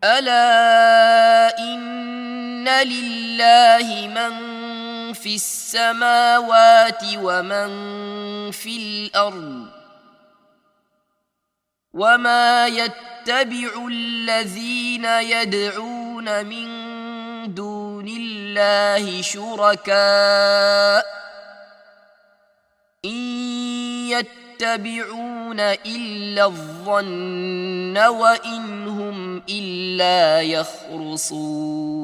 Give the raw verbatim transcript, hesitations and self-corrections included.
ألا إن لله من في السماوات ومن في الأرض وما يتبع الذين يدعون من دون الله شركاء إن يتبعون إلا الظن وإن هم إلا يخرصون